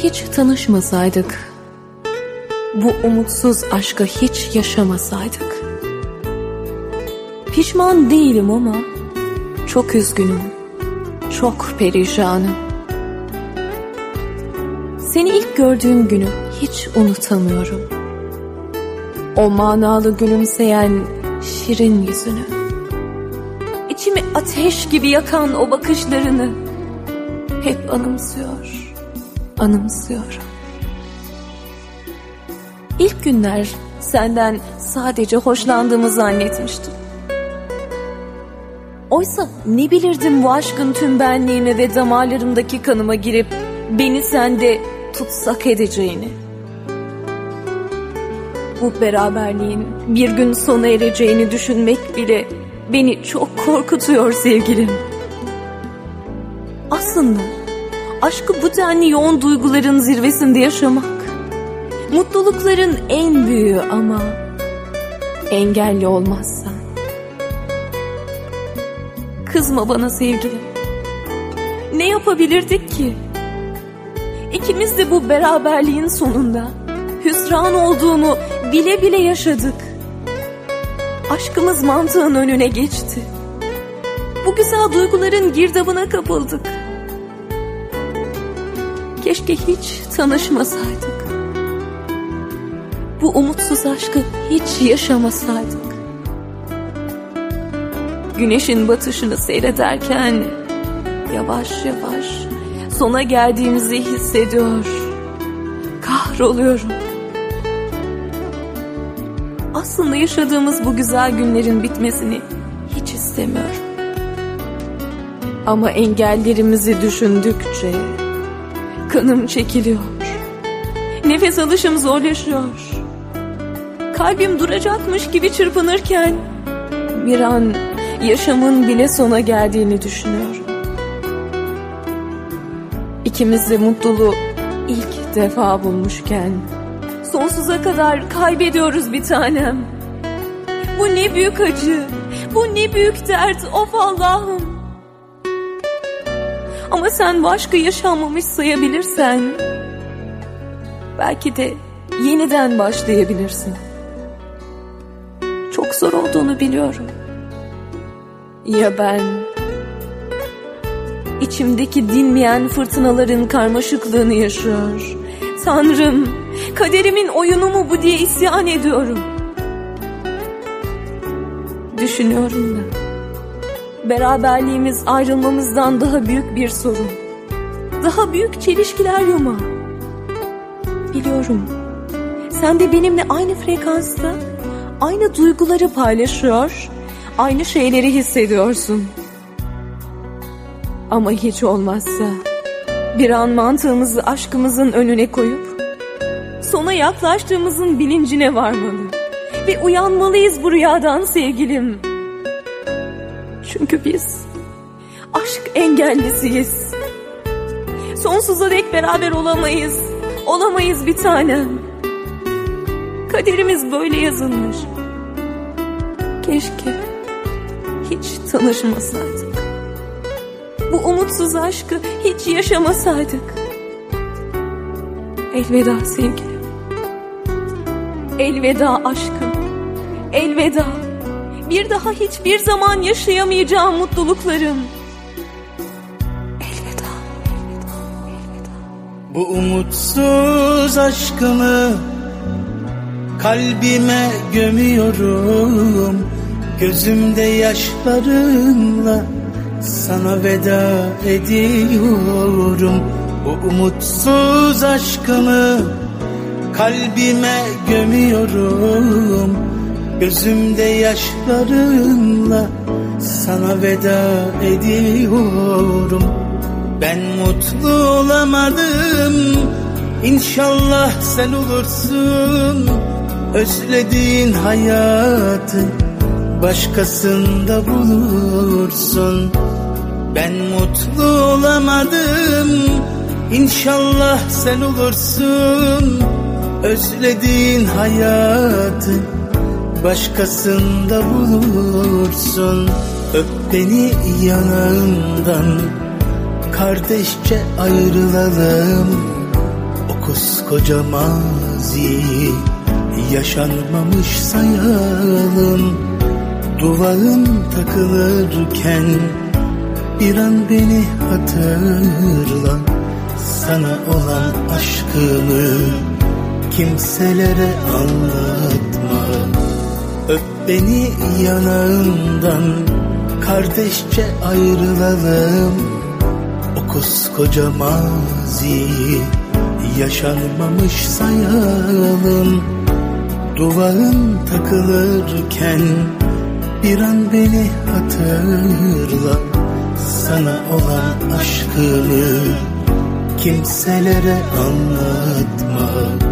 hiç tanışmasaydık, bu umutsuz aşkı hiç yaşamasaydık. Pişman değilim ama çok üzgünüm, çok perişanım. Seni ilk gördüğüm günü hiç unutamıyorum. O manalı gülümseyen şirin yüzünü, İçimi ateş gibi yakan o bakışlarını hep anımsıyorum. İlk günler senden sadece hoşlandığımı zannetmiştim. Oysa ne bilirdim bu aşkın tüm benliğime ve damarlarımdaki kanıma girip beni sende tutsak edeceğini. Bu beraberliğin bir gün sona ereceğini düşünmek bile beni çok korkutuyor sevgilim. Aslında aşkı bu denli yoğun duyguların zirvesinde yaşamak, mutlulukların en büyüğü ama engelli olmazsan. Kızma bana sevgilim. Ne yapabilirdik ki? İkimiz de bu beraberliğin sonunda hüsran olduğunu bile bile yaşadık. Aşkımız mantığın önüne geçti. Bu güzel duyguların girdabına kapıldık. Keşke hiç tanışmasaydık. Bu umutsuz aşkı hiç yaşamasaydık. Güneşin batışını seyrederken yavaş yavaş sona geldiğimizi hissediyor, kahroluyorum. Aslında yaşadığımız bu güzel günlerin bitmesini hiç istemiyorum. Ama engellerimizi düşündükçe kanım çekiliyor. Nefes alışım zorlaşıyor. Kalbim duracakmış gibi çırpınırken bir an yaşamın bile sona geldiğini düşünüyorum. İkimiz de mutluluğu ilk defa bulmuşken sonsuza kadar kaybediyoruz bir tanem. Bu ne büyük acı, bu ne büyük dert, of Allah'ım. Ama sen bu aşkı yaşanmamış sayabilirsen belki de yeniden başlayabilirsin. Çok zor olduğunu biliyorum. Ya ben? İçimdeki dinmeyen fırtınaların karmaşıklığını yaşıyor. Tanrım, kaderimin oyunu mu bu diye isyan ediyorum. Düşünüyorum da beraberliğimiz ayrılmamızdan daha büyük bir sorun. Daha büyük çelişkiler yumağı. Biliyorum, sen de benimle aynı frekansta, aynı duyguları paylaşıyor, aynı şeyleri hissediyorsun. Ama hiç olmazsa bir an mantığımızı aşkımızın önüne koyup sona yaklaştığımızın bilincine varmalı ve uyanmalıyız bu rüyadan sevgilim. Çünkü biz aşk engellisiyiz. Sonsuza dek beraber olamayız bir tanem. Kaderimiz böyle yazılmış. Keşke hiç tanışmasaydık. Bu umutsuz aşkı hiç yaşamasaydık. Elveda sevgilim. Elveda aşkım. Elveda. Bir daha hiçbir zaman yaşayamayacağım mutluluklarım. Elveda. Bu umutsuz aşkımı kalbime gömüyorum. Gözümde yaşlarımla sana veda ediyorum. Bu umutsuz aşkımı kalbime gömüyorum. Gözümde yaşlarımla sana veda ediyorum. Ben mutlu olamadım, İnşallah sen olursun. Özlediğin hayatı başkasında bulursun. Ben mutlu olamadım, İnşallah sen olursun. Özlediğin hayatı başkasında bulursun. Öp beni yanağımdan, kardeşçe ayrılalım. O koskoca maziyi yaşanmamış sayalım. Duvağın takılırken bir an beni hatırla. Sana olan aşkımı kimselere anlatma. Öp beni yanağımdan, kardeşçe ayrılalım. O koskoca maziyi yaşanmamış sayalım. Duvağın takılırken bir an beni hatırla. Sana olan aşkımı kimselere anlatma.